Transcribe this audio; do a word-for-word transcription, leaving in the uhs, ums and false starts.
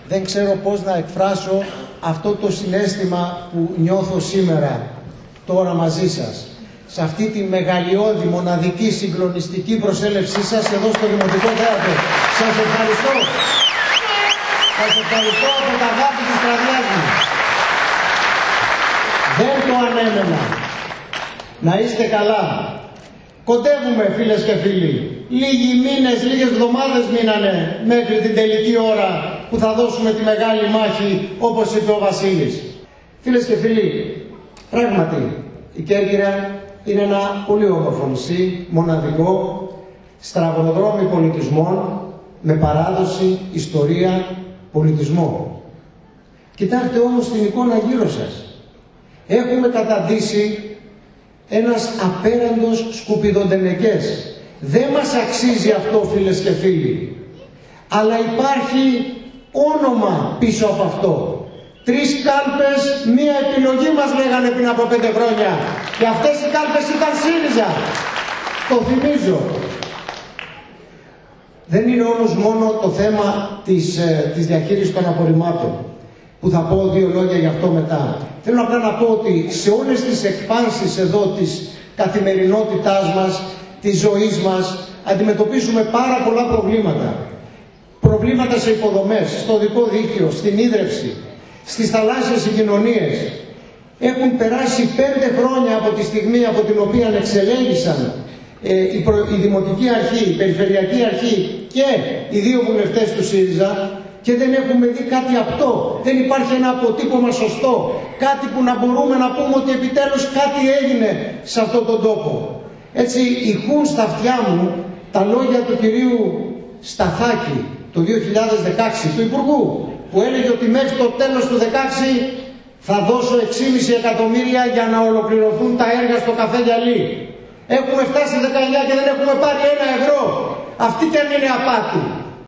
Δεν ξέρω πώς να εκφράσω αυτό το συναίσθημα που νιώθω σήμερα, τώρα μαζί σας. Σε αυτή τη μεγαλειώδη, μοναδική, συγκλονιστική προσέλευσή σας εδώ στο Δημοτικό Θέατρο. Σας ευχαριστώ. Σας ευχαριστώ από τα αγάπη της καρδιάς μου. Δεν το ανέμενα. Να είστε καλά. Κοντεύουμε, φίλες και φίλοι. Λίγοι μήνες, λίγες εβδομάδες μείνανε μέχρι την τελική ώρα που θα δώσουμε τη μεγάλη μάχη, όπως είπε ο Βασίλης. Φίλες και φίλοι, πράγματι η Κέρκυρα είναι ένα πολύ όμορφο νησί, μοναδικό, στραγωνοδρόμι πολιτισμών, με παράδοση, ιστορία, πολιτισμό. Κοιτάξτε όμως την εικόνα γύρω σας. Έχουμε καταντήσει ένας απέραντος σκουπιδοντενεκές. Δεν μας αξίζει αυτό, φίλες και φίλοι. Αλλά υπάρχει όνομα πίσω από αυτό. Τρεις κάλπες, μία επιλογή μας λέγανε πριν από πέντε χρόνια. Και αυτές οι κάλπες ήταν ΣΥΡΙΖΑ. Το θυμίζω. Δεν είναι όμως μόνο το θέμα της, ε, της διαχείρισης των απορριμμάτων, που θα πω δύο λόγια γι' αυτό μετά. Θέλω απλά να πω ότι σε όλες τις εκφάνσεις εδώ της καθημερινότητάς μας, της ζωής μας, αντιμετωπίζουμε πάρα πολλά προβλήματα. Προβλήματα σε υποδομές, στο οδικό δίκτυο, στην ίδρυυση, στις θαλάσσιες συγκοινωνίες. Έχουν περάσει πέντε χρόνια από τη στιγμή από την οποία εξελέγησαν ε, η, προ, η Δημοτική Αρχή, η Περιφερειακή Αρχή και οι δύο βουλευτές του ΣΥΡΙΖΑ και δεν έχουμε δει κάτι απτό. Δεν υπάρχει ένα αποτύπωμα σωστό. Κάτι που να μπορούμε να πούμε ότι επιτέλους κάτι έγινε σε αυτόν τον τόπο. Έτσι ηχούν στα αυτιά μου τα λόγια του κυρίου Σταθάκη το δύο χιλιάδες δεκαέξι, του Υπουργού, που έλεγε ότι μέχρι το τέλος του δύο χιλιάδες δεκαέξι θα δώσω έξι κόμμα πέντε εκατομμύρια για να ολοκληρωθούν τα έργα στο καφέ Γυαλί. Έχουμε φτάσει δεκαεννιά και δεν έχουμε πάρει ένα ευρώ. Αυτή και αν είναι απάτη.